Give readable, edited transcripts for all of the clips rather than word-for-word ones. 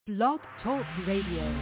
Blog Talk Radio.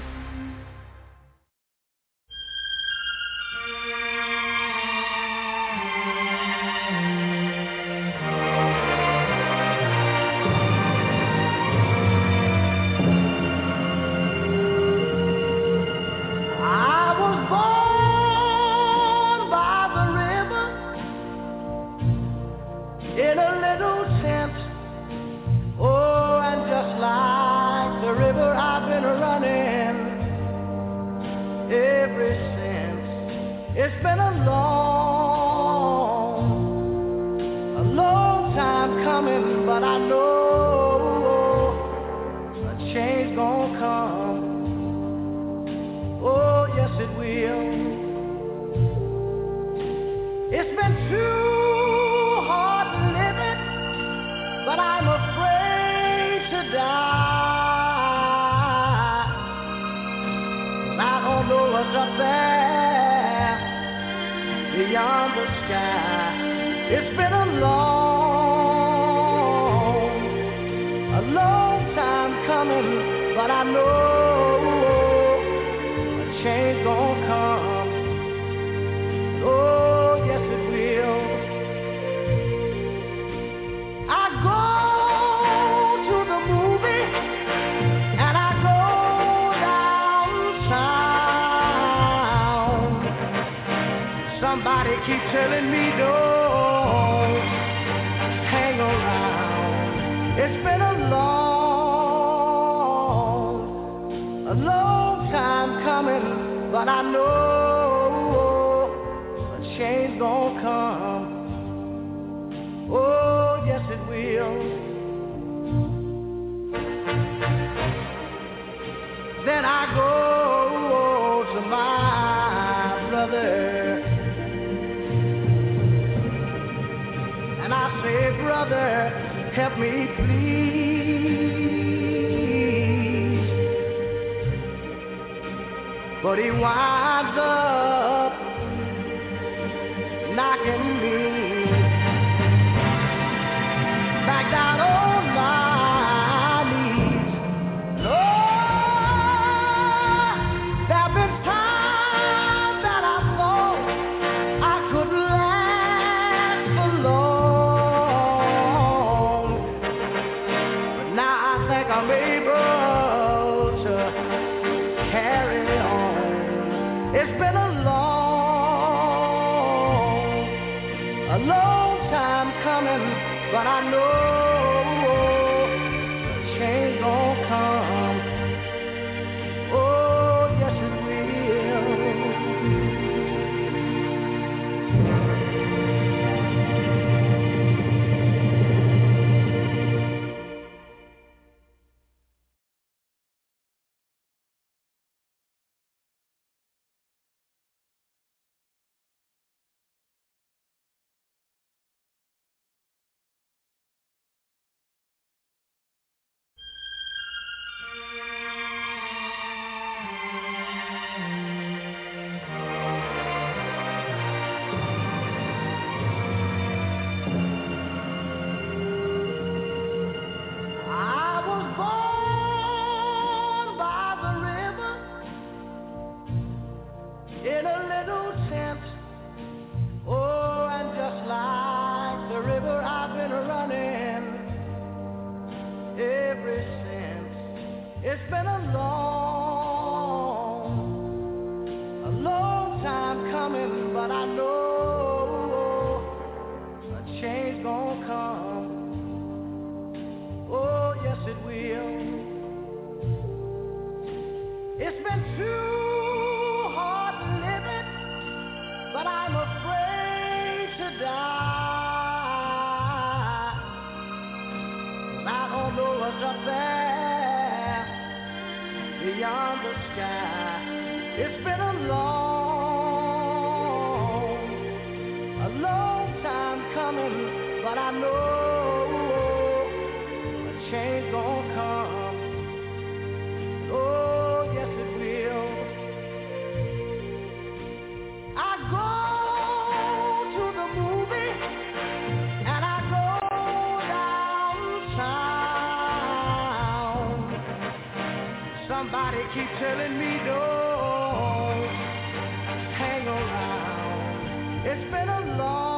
Somebody keep telling me don't hang around. It's been a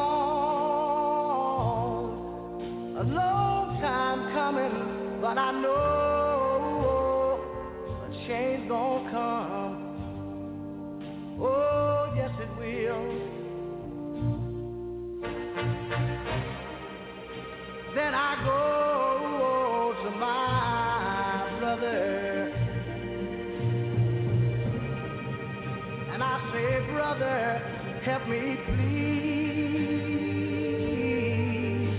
long time coming, but I know a change gonna come. Oh, yes it will. Then I go to my brother and I say, brother, help me please.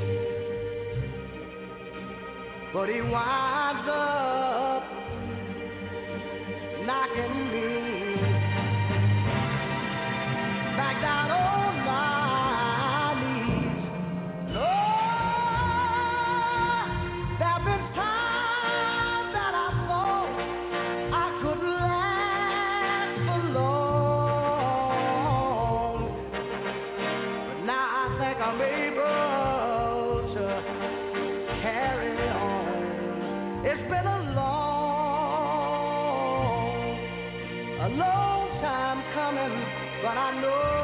But he winds up knocking me back down on my knees. Lord, there've been times that I thought I could last for long, but now I think I'm able to carry on. It's been a long time coming, but I know